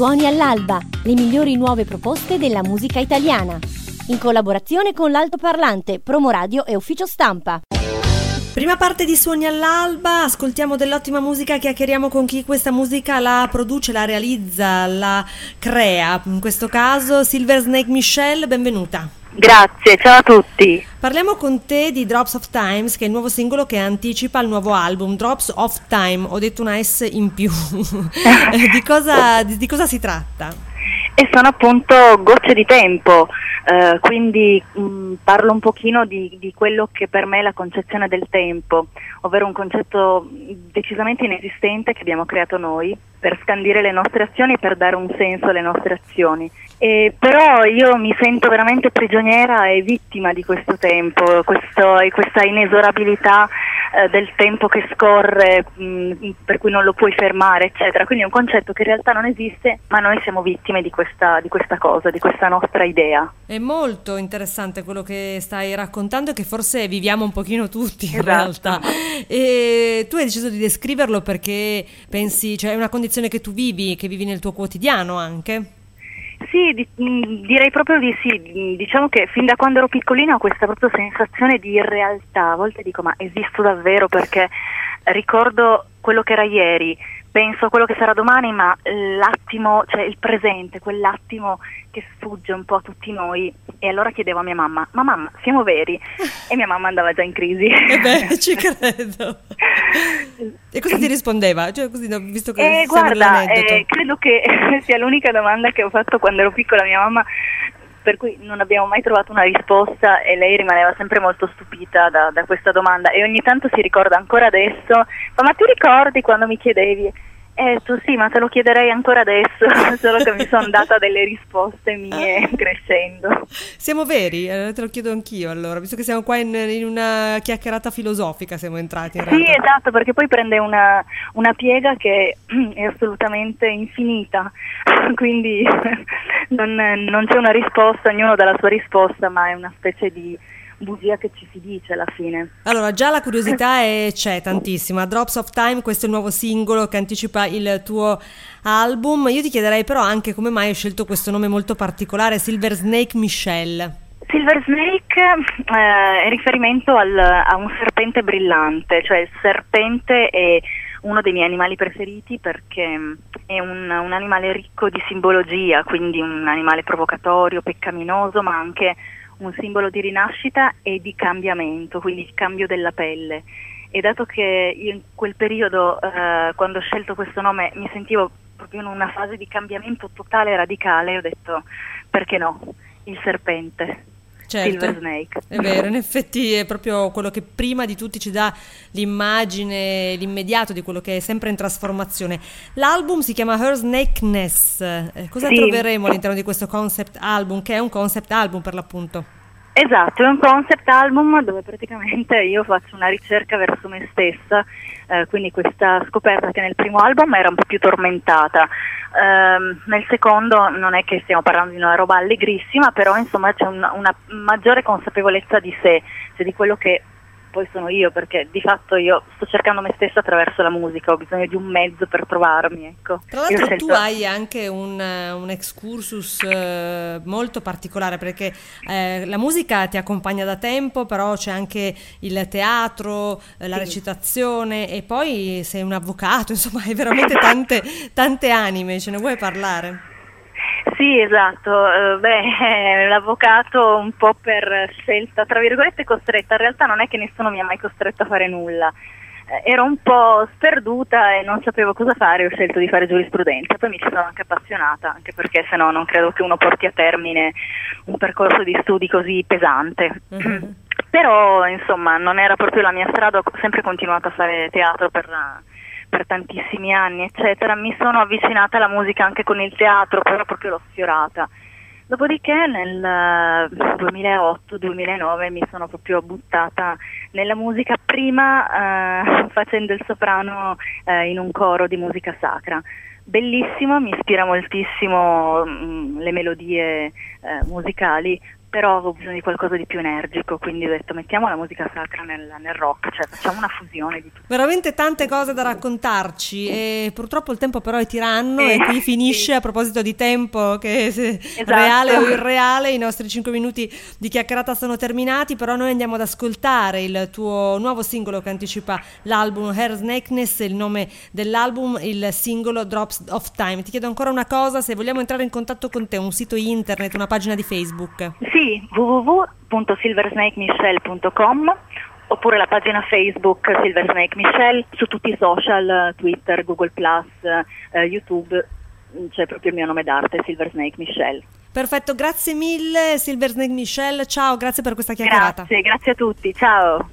Suoni all'alba, le migliori nuove proposte della musica italiana. In collaborazione con l'Altoparlante, Promoradio e Ufficio Stampa. Prima parte di Suoni all'alba, ascoltiamo dell'ottima musica, chiacchieriamo con chi questa musica la produce, la realizza, la crea. In questo caso Silver Snake Michelle, benvenuta. Grazie, ciao a tutti. Parliamo con te di Drops of Time, che è il nuovo singolo che anticipa il nuovo album, Drops of Time, ho detto una S in più. Di cosa si tratta? E sono appunto gocce di tempo, quindi parlo un pochino di quello che per me è la concezione del tempo, ovvero un concetto decisamente inesistente che abbiamo creato noi per scandire le nostre azioni e per dare un senso alle nostre azioni. Però io mi sento veramente prigioniera e vittima di questo tempo, questa inesorabilità del tempo che scorre, per cui non lo puoi fermare, eccetera. Quindi è un concetto che in realtà non esiste, ma noi siamo vittime di questa cosa, di questa nostra idea. È molto interessante quello che stai raccontando e che forse viviamo un pochino tutti in Esatto. realtà. E tu hai deciso di descriverlo perché pensi, cioè è una condizione che tu vivi, che vivi nel tuo quotidiano anche? Sì, direi proprio di sì. Diciamo che fin da quando ero piccolina ho questa proprio sensazione di irrealtà. A volte dico, ma esisto davvero? Perché ricordo quello che era ieri, penso a quello che sarà domani, ma l'attimo, cioè il presente, quell'attimo che sfugge un po' a tutti noi. E allora chiedevo a mia mamma, ma mamma, siamo veri? E mia mamma andava già in crisi. Ci credo. E cosa ti rispondeva? Cioè, così, visto che guarda, credo che sia l'unica domanda che ho fatto quando ero piccola a mia mamma, per cui non abbiamo mai trovato una risposta e lei rimaneva sempre molto stupita da questa domanda e ogni tanto si ricorda ancora adesso, ma ti ricordi quando mi chiedevi? Tu sì, ma te lo chiederei ancora adesso, solo che mi sono data delle risposte mie crescendo. Siamo veri? Te lo chiedo anch'io allora, visto che siamo qua in una chiacchierata filosofica, siamo entrati in realtà. Sì, esatto, perché poi prende una piega che è assolutamente infinita, quindi non c'è una risposta, ognuno dà la sua risposta, ma è una specie di bugia che ci si dice alla fine. Allora, già la curiosità c'è tantissima. Drops of Time, questo è il nuovo singolo che anticipa il tuo album. Io ti chiederei però anche come mai hai scelto questo nome molto particolare, Silver Snake Michelle. Silver Snake è riferimento a un serpente brillante, cioè il serpente è uno dei miei animali preferiti perché è un animale ricco di simbologia, quindi un animale provocatorio, peccaminoso, ma anche un simbolo di rinascita e di cambiamento, quindi il cambio della pelle. E dato che io in quel periodo, quando ho scelto questo nome, mi sentivo proprio in una fase di cambiamento totale e radicale, ho detto, perché no, il serpente. Certo, Silver Snake. È vero, in effetti è proprio quello che prima di tutti ci dà l'immagine, l'immediato di quello che è sempre in trasformazione. L'album si chiama Her Snakeness. Cosa troveremo all'interno di questo concept album, che è un concept album per l'appunto? Esatto, è un concept album dove praticamente io faccio una ricerca verso me stessa, quindi questa scoperta che nel primo album era un po' più tormentata, nel secondo non è che stiamo parlando di una roba allegrissima, però insomma c'è una maggiore consapevolezza di sé, cioè di quello che poi sono io, perché di fatto io sto cercando me stessa attraverso la musica, ho bisogno di un mezzo per trovarmi, ecco. Tra l'altro tu hai anche un excursus molto particolare, perché la musica ti accompagna da tempo, però c'è anche il teatro, la recitazione e poi sei un avvocato, insomma hai veramente tante anime, ce ne vuoi parlare? Sì, esatto, l'avvocato un po' per scelta, tra virgolette costretta, in realtà non è che nessuno mi ha mai costretto a fare nulla, ero un po' sperduta e non sapevo cosa fare, ho scelto di fare giurisprudenza, poi mi ci sono anche appassionata, anche perché sennò non credo che uno porti a termine un percorso di studi così pesante. Però insomma non era proprio la mia strada, ho sempre continuato a fare teatro per tantissimi anni, eccetera. Mi sono avvicinata alla musica anche con il teatro, però proprio l'ho sfiorata. Dopodiché nel 2008-2009 mi sono proprio buttata nella musica, prima facendo il soprano in un coro di musica sacra. Bellissimo, mi ispira moltissimo le melodie musicali, però avevo bisogno di qualcosa di più energico, quindi ho detto mettiamo la musica sacra nel rock, cioè facciamo una fusione di tutto. Veramente tante cose da raccontarci e purtroppo il tempo però è tiranno e qui finisce. A proposito di tempo, che Esatto. reale o irreale, i nostri 5 minuti di chiacchierata sono terminati, però noi andiamo ad ascoltare il tuo nuovo singolo che anticipa l'album Hair's Nakedness, il nome dell'album, il singolo Drops of Time. Ti chiedo ancora una cosa, se vogliamo entrare in contatto con te, un sito internet, una pagina di Facebook? Sì, www.silversnakemichelle.com oppure la pagina Facebook Silver Snake Michelle, su tutti i social, Twitter, Google+, YouTube, c'è proprio il mio nome d'arte, Silver Snake Michelle. Perfetto, grazie mille Silver Snake Michelle, ciao, grazie per questa chiacchierata. Grazie a tutti, ciao.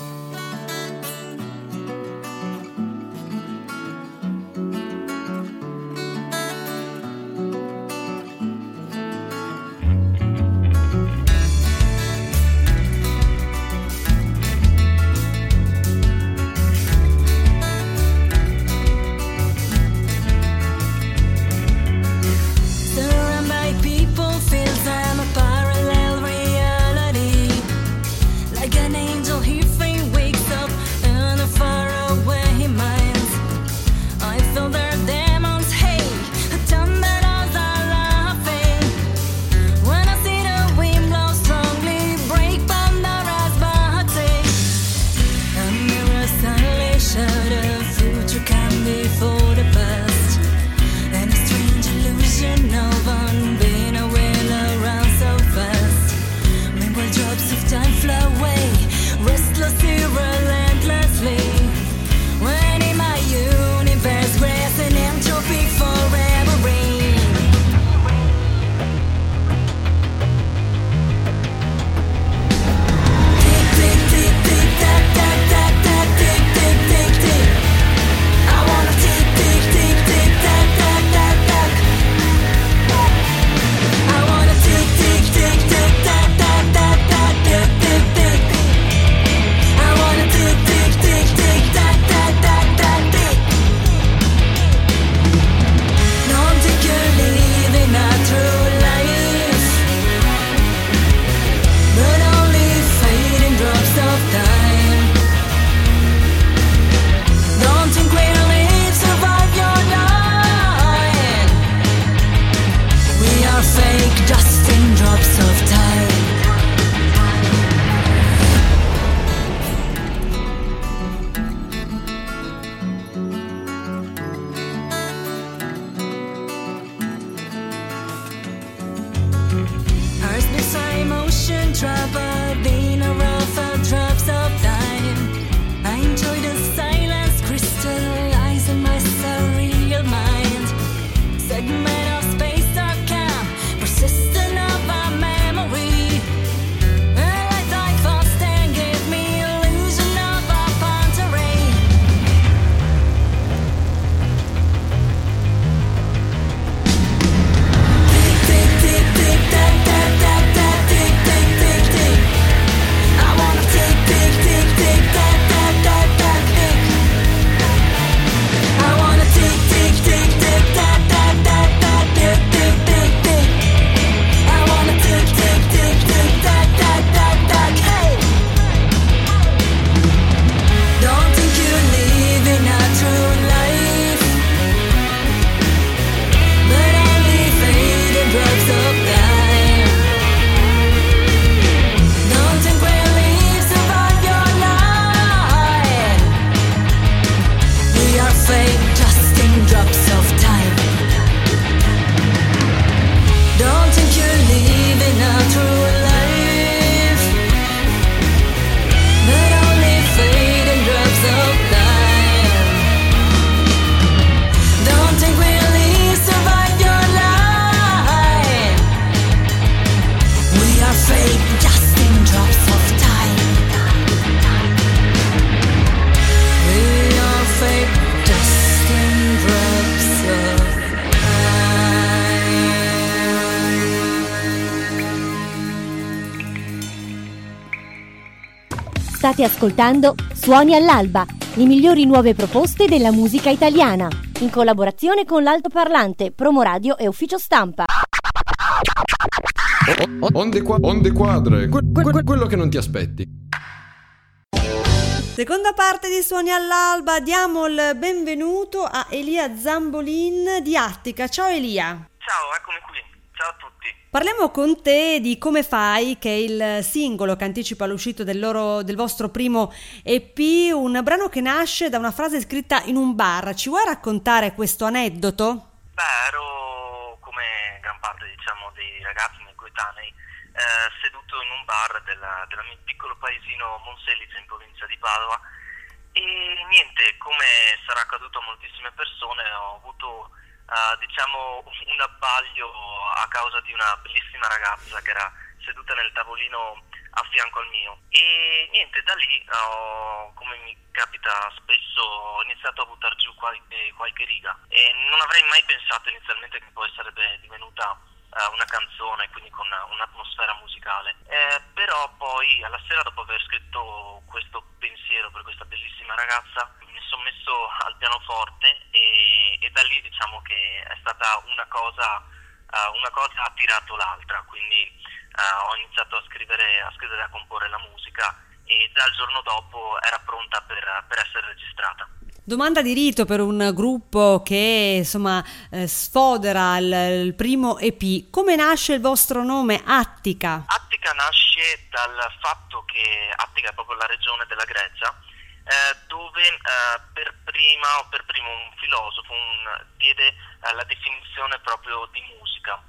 State ascoltando Suoni all'Alba, le migliori nuove proposte della musica italiana, in collaborazione con l'Altoparlante, Promo Radio e Ufficio Stampa. Onde quadre, quello che non ti aspetti. Seconda parte di Suoni all'Alba, diamo il benvenuto a Elia Zambolin di Attica. Ciao Elia. Ciao, eccomi qui. Ciao a tutti. Parliamo con te di Come Fai, che è il singolo che anticipa l'uscita del vostro primo EP, un brano che nasce da una frase scritta in un bar. Ci vuoi raccontare questo aneddoto? Beh, ero come gran parte, dei ragazzi miei coetanei, seduto in un bar del mio piccolo paesino Monselice in provincia di Padova e niente, come sarà accaduto a moltissime persone, ho avuto un abbaglio a causa di una bellissima ragazza che era seduta nel tavolino a fianco al mio e niente, da lì come mi capita spesso ho iniziato a buttar giù qualche riga e non avrei mai pensato inizialmente che poi sarebbe divenuta una canzone, quindi con un'atmosfera musicale, però poi alla sera, dopo aver scritto questo pensiero per questa bellissima ragazza, mi sono messo al pianoforte e da lì diciamo che è stata una cosa ha tirato l'altra, quindi ho iniziato a scrivere, a comporre la musica e già il giorno dopo era pronta per essere registrata. Domanda di rito per un gruppo che insomma sfodera il primo EP. Come nasce il vostro nome Attica? Attica nasce dal fatto che Attica è proprio la regione della Grecia, dove per primo un filosofo diede la definizione proprio di musica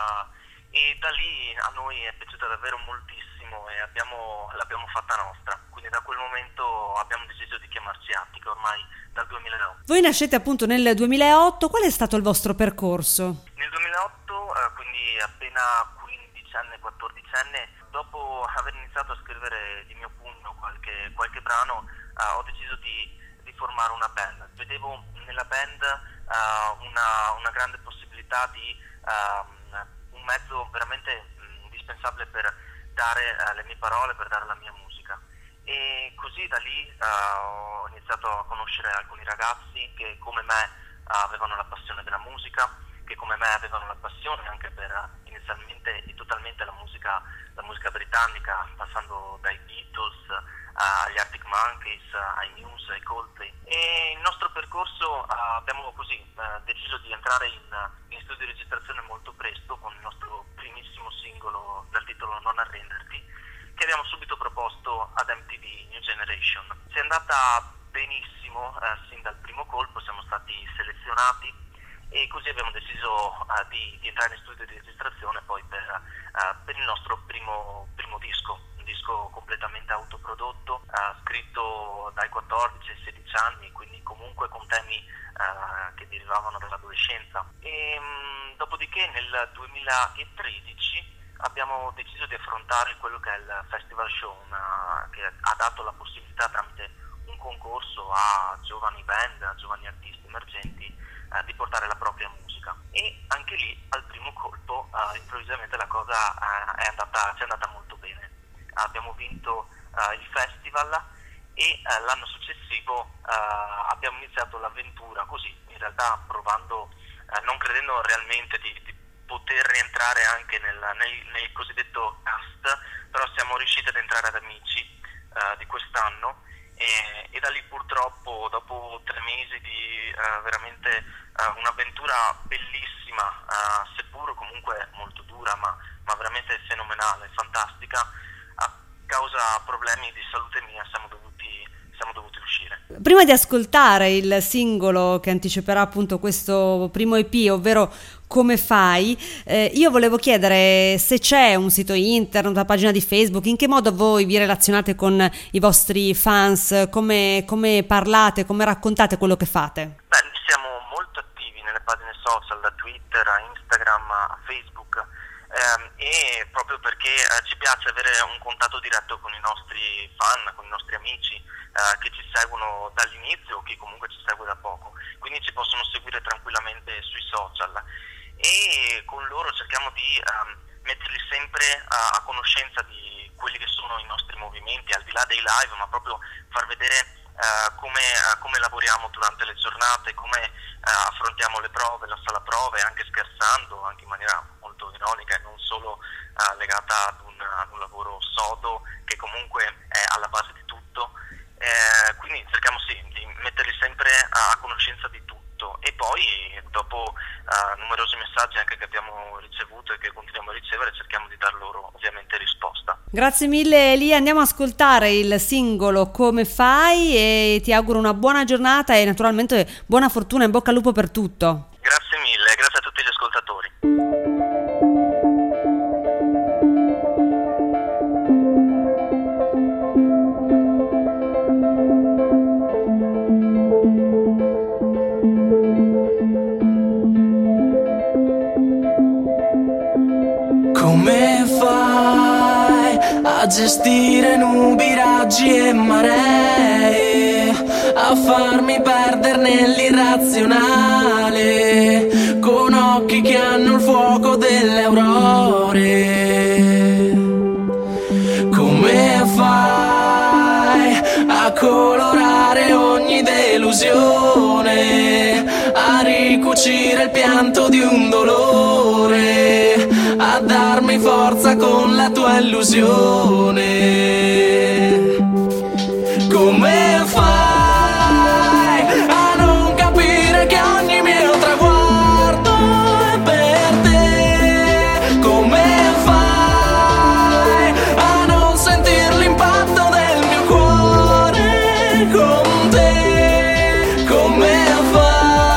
e da lì a noi è piaciuta davvero moltissimo e l'abbiamo fatta nostra, quindi da quel momento abbiamo deciso di chiamarci Attica ormai dal 2008. Voi nascete appunto nel 2008, qual è stato il vostro percorso? Nel 2008, quindi appena 15enne, 14enne, dopo aver iniziato a scrivere di mio pugno qualche brano, ho deciso di formare una band. Vedevo nella band una grande possibilità di un mezzo veramente indispensabile per dare le mie parole, per dare la mia musica. E così da lì ho iniziato a conoscere alcuni ragazzi che come me avevano la passione della musica, che come me avevano la passione anche per inizialmente e totalmente la musica britannica, passando dai Beatles agli Arctic Monkeys, ai Muse, ai Coldplay. E il nostro percorso abbiamo così deciso di entrare in studio di registrazione molto presto con il nostro primissimo singolo dal titolo Non arrenderti, che abbiamo subito proposto ad MTV New Generation. Si è andata benissimo sin dal primo colpo, siamo stati selezionati e così abbiamo deciso di entrare in studio di registrazione poi per il nostro primo disco, un disco completamente autoprodotto, scritto dai 14 ai 16 anni, quindi comunque con temi che derivavano dall'adolescenza. E dopodiché nel 2013 abbiamo deciso di affrontare quello che è il Festival Show, che ha dato la possibilità tramite un concorso a giovani band, a giovani artisti emergenti di portare la propria musica. E anche lì al primo colpo improvvisamente la cosa ci è andata molto bene. Abbiamo vinto il festival e l'anno successivo abbiamo iniziato l'avventura così, in realtà provando, non credendo realmente di poter rientrare anche nel cosiddetto cast, però siamo riusciti ad entrare ad Amici di quest'anno e da lì purtroppo dopo 3 mesi di veramente un'avventura bellissima, seppur comunque molto dura ma veramente fenomenale, fantastica, a causa problemi di salute mia siamo dovuti uscire. Prima di ascoltare il singolo che anticiperà appunto questo primo EP, ovvero Come Fai, io volevo chiedere se c'è un sito internet, una pagina di Facebook, in che modo voi vi relazionate con i vostri fans, come parlate, come raccontate quello che fate? Beh, siamo molto attivi nelle pagine social, da Twitter a Instagram a Facebook, e proprio perché ci piace avere un contatto diretto con i nostri fan, con i nostri amici che ci seguono dall'inizio o chi comunque ci segue da poco, quindi ci possono seguire tranquillamente sui social e con loro cerchiamo di metterli sempre a conoscenza di quelli che sono i nostri movimenti al di là dei live, ma proprio far vedere come lavoriamo durante le giornate, come affrontiamo le prove, la sala prove, anche scherzando, anche in maniera molto ironica e non solo legata ad un lavoro sodo che comunque è alla base di tutto, quindi cerchiamo di metterli sempre a conoscenza di tutto, e poi dopo numerosi messaggi anche che abbiamo ricevuto e che continuiamo a ricevere cerchiamo di dar loro ovviamente risposta. Grazie mille Elia, andiamo a ascoltare il singolo Come fai e ti auguro una buona giornata e naturalmente buona fortuna, in bocca al lupo per tutto. Grazie mille, grazie a tutti gli ascoltatori. Come fai a gestire nubi, raggi e maree, a farmi perdere nell'irrazionale, con occhi che hanno il fuoco delle aurore? Come fai a colorare ogni delusione, a ricucire il pianto di un dolore, a darmi forza con la tua illusione? Come fai a non capire che ogni mio traguardo è per te? Come fai a non sentir l'impatto del mio cuore con te? Come fai?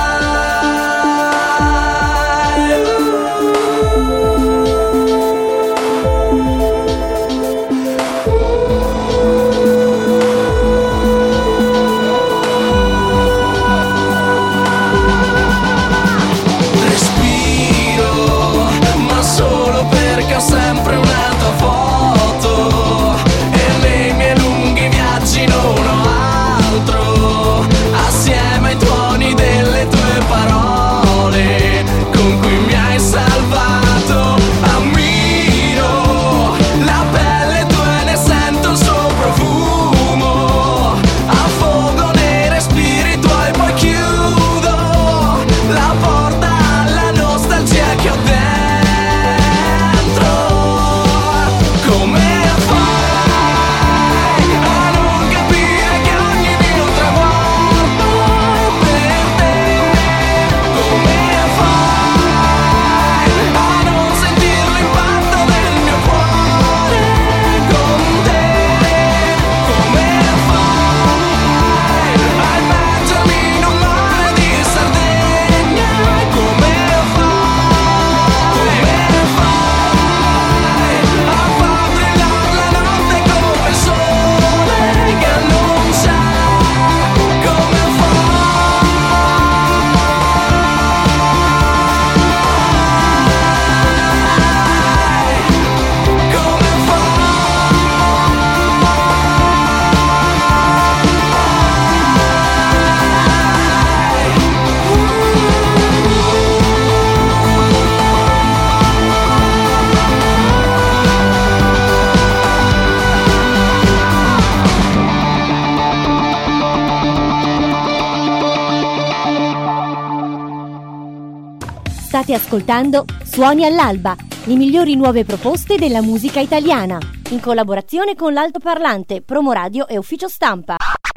State ascoltando Suoni all'alba, le migliori nuove proposte della musica italiana, in collaborazione con l'Altoparlante, Promoradio e Ufficio Stampa.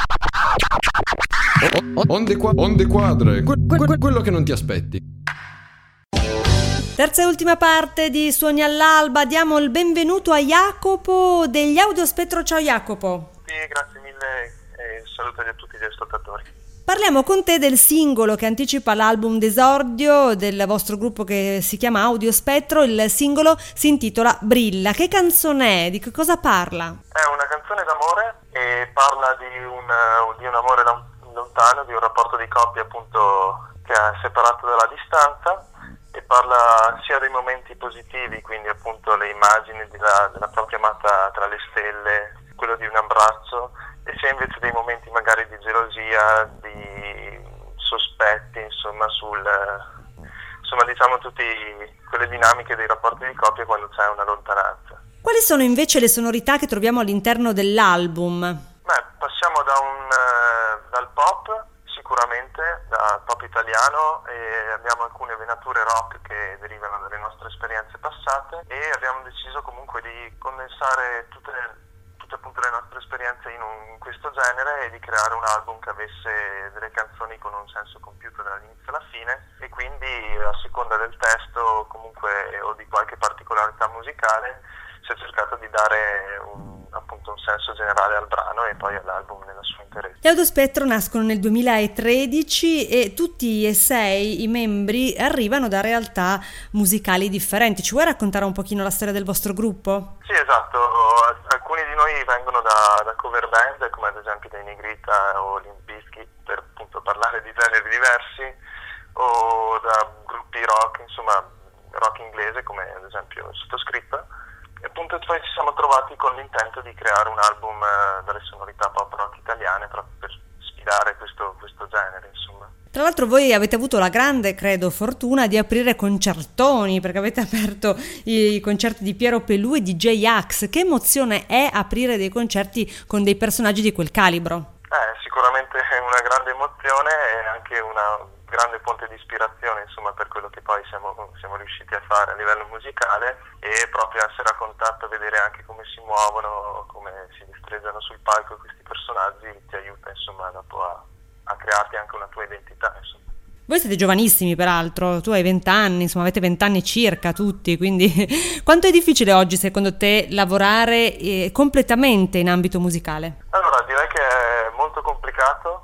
Onde quadre, quello che non ti aspetti. Terza e ultima parte di Suoni all'alba, diamo il benvenuto a Jacopo degli Audiospettro. Ciao Jacopo. Sì, grazie mille e saluto a tutti gli ascoltatori. Parliamo con te del singolo che anticipa l'album d'esordio del vostro gruppo che si chiama Audiospettro. Il singolo si intitola Brilla. Che canzone è? Di che cosa parla? È una canzone d'amore e parla di un amore lontano, di un rapporto di coppia appunto che è separato dalla distanza, e parla sia dei momenti positivi, quindi appunto le immagini della propria amata tra le stelle, quello di un abbraccio, e sia invece dei momenti magari di gelosia, di sospetti, insomma diciamo tutte quelle dinamiche dei rapporti di coppia quando c'è una lontananza. Quali sono invece le sonorità che troviamo all'interno dell'album? Passiamo dal pop sicuramente, da pop italiano e abbiamo alcune venature rock che derivano dalle nostre esperienze passate e abbiamo deciso comunque di condensare tutte appunto le nostre esperienze in questo genere e di creare un album che avesse delle canzoni con un senso compiuto dall'inizio alla fine, e quindi a seconda del testo comunque o di qualche particolarità musicale si è cercato di dare appunto un senso generale al brano e poi all'album nella sua interezza. Gli Audiospettro nascono nel 2013 e tutti e 6 i membri arrivano da realtà musicali differenti. Ci vuoi raccontare un pochino la storia del vostro gruppo? Sì, esatto. Alcuni di noi vengono da cover band, come ad esempio dei Negrita o Limp Bizkit, per appunto parlare di generi diversi, o da gruppi rock, insomma rock inglese come ad esempio il sottoscritto. E appunto poi ci siamo trovati con l'intento di creare un album dalle sonorità pop rock italiane proprio per sfidare questo genere, insomma. Tra l'altro voi avete avuto la grande, credo, fortuna di aprire concertoni, perché avete aperto i concerti di Piero Pelù e di J-Ax. Che emozione è aprire dei concerti con dei personaggi di quel calibro? Sicuramente è una grande emozione e anche una grande fonte di ispirazione, insomma, per quello che poi siamo riusciti a fare a livello musicale, e proprio essere a contatto, vedere anche come si muovono, come si destreggiano sul palco questi personaggi ti aiuta, insomma, dopo a crearti anche una tua identità, insomma. Voi siete giovanissimi, peraltro, tu hai 20 anni, insomma avete 20 anni circa tutti, quindi quanto è difficile oggi secondo te lavorare completamente in ambito musicale? Allora, direi che è molto complicato,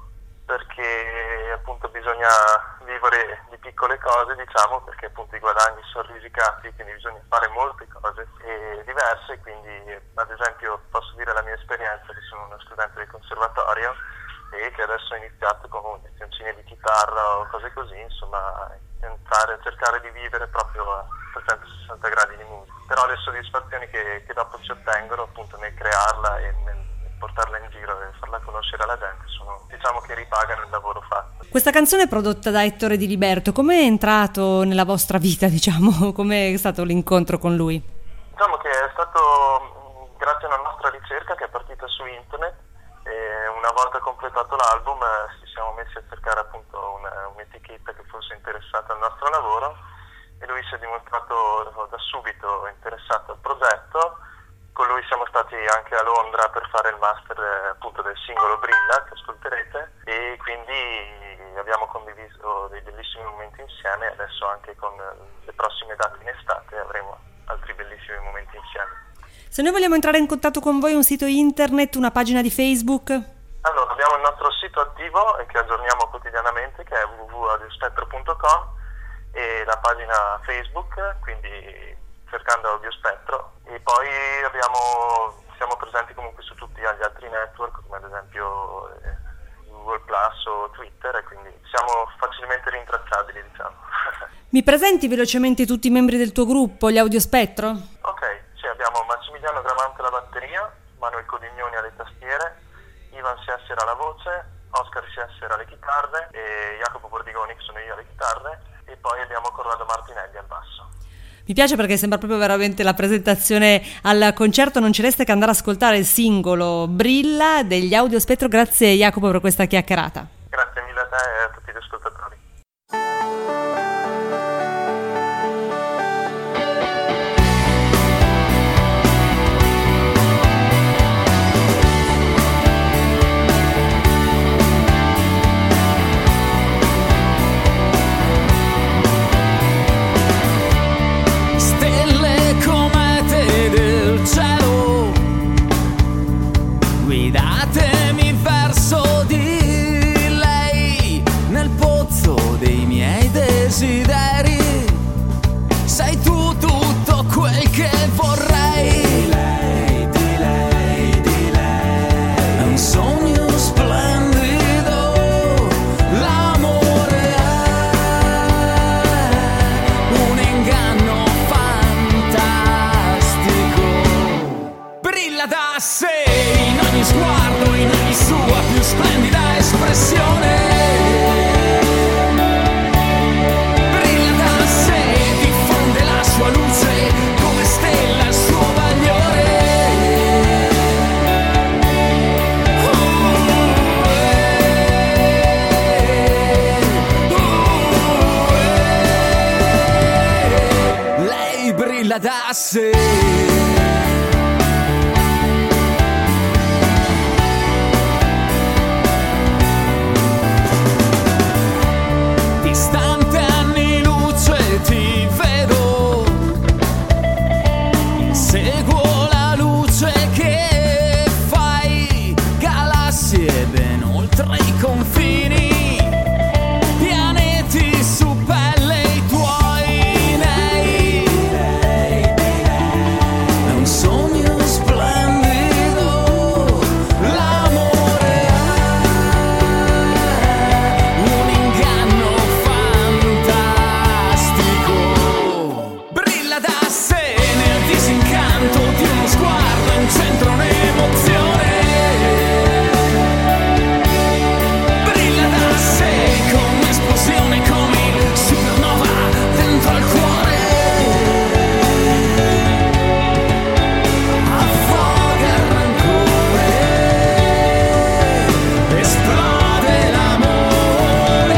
perché appunto bisogna vivere di piccole cose, diciamo, perché appunto i guadagni sono risicati, quindi bisogna fare molte cose diverse. Quindi ad esempio posso dire la mia esperienza, che sono uno studente del conservatorio e che adesso ho iniziato con lezioncine di chitarra o cose così, insomma entrare a cercare di vivere proprio a 360 gradi di musica, però le soddisfazioni che dopo si ottengono appunto nel crearla e nel portarla in giro e farla conoscere alla gente sono, diciamo, che ripagano il lavoro fatto. Questa canzone è prodotta da Ettore Di Liberto, come è entrato nella vostra vita, diciamo, come è stato l'incontro con lui? Diciamo che è stato grazie a una nostra ricerca che è partita su internet, e una volta completato l'album ci siamo messi a cercare appunto un'etichetta che fosse interessata al nostro lavoro, e lui si è dimostrato da subito interessato al progetto. Con lui siamo stati anche a Londra per fare il master appunto del singolo Brilla, che ascolterete, e quindi abbiamo condiviso dei bellissimi momenti insieme, e adesso anche con le prossime date in estate avremo altri bellissimi momenti insieme. Se noi vogliamo entrare in contatto con voi, un sito internet, una pagina di Facebook? Allora, abbiamo il nostro sito attivo che aggiorniamo quotidianamente, che è www.audiospettro.com, e la pagina Facebook, quindi cercando Audiospettro, e poi siamo presenti comunque su tutti gli altri network, come ad esempio Google Plus o Twitter, e quindi siamo facilmente rintracciabili, diciamo. Mi presenti velocemente tutti i membri del tuo gruppo, gli Audiospettro? Ok, sì, abbiamo Massimiliano Gramante alla batteria, Manuel Codignoni alle tastiere, Ivan Siessera alla voce, Oscar Siessera alle chitarre e Jacopo Bordigoni, che sono io, alle chitarre, e poi abbiamo Corrado Martinelli al basso. Mi piace perché sembra proprio veramente la presentazione al concerto. Non ci resta che andare ad ascoltare il singolo Brilla degli Audiospettro. Grazie Jacopo per questa chiacchierata. Grazie mille a te e a tutti gli ascoltatori. Guidatemi verso di lei nel pozzo brilla da sé. Distante anni luce ti vedo, seguo la luce che fai, galassie ben oltre i confini, pianeti su pelle i tuoi nei. È un sogno splendido, l'amore è un inganno fantastico. Brilla da sé nel disincanto di uno sguardo, in centro un'emozione. Brilla da sé con un'esplosione come supernova dentro al cuore. Affoga il rancore, esplode l'amore.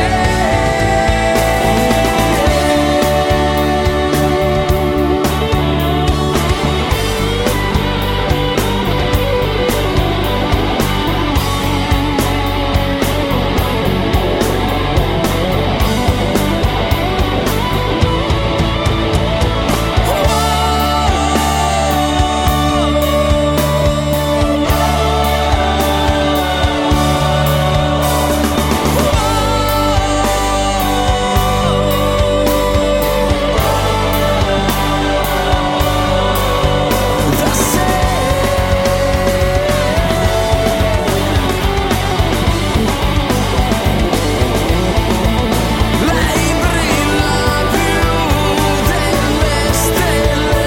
Da sé. Lei brilla più delle stelle.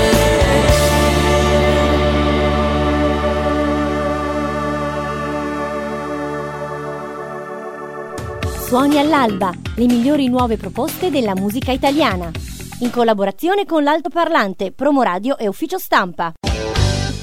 Suoni all'alba, le migliori nuove proposte della musica italiana. In collaborazione con l'Altoparlante, Promoradio e Ufficio Stampa.